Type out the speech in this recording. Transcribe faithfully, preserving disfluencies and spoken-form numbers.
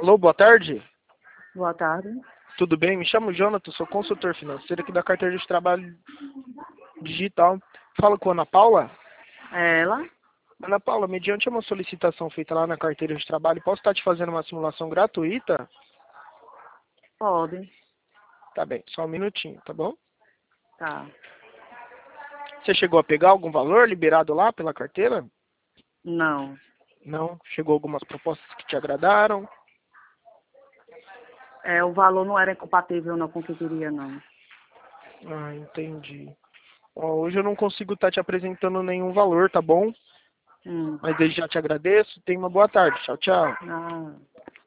Alô, boa tarde. Boa tarde. Tudo bem? Me chamo Jonathan, sou consultor financeiro aqui da carteira de trabalho digital. Falo com a Ana Paula? É ela? Ana Paula, mediante uma solicitação feita lá na carteira de trabalho, posso estar te fazendo uma simulação gratuita? Pode. Tá bem, só um minutinho, tá bom? Tá. Você chegou a pegar algum valor liberado lá pela carteira? Não. Não? Chegou algumas propostas que te agradaram? É, o valor não era compatível não com o que eu queria, não. Ah, entendi. Ó, hoje eu não consigo estar te apresentando nenhum valor, tá bom? Hum. Mas desde já te agradeço. Tenha uma boa tarde. Tchau, tchau. Ah.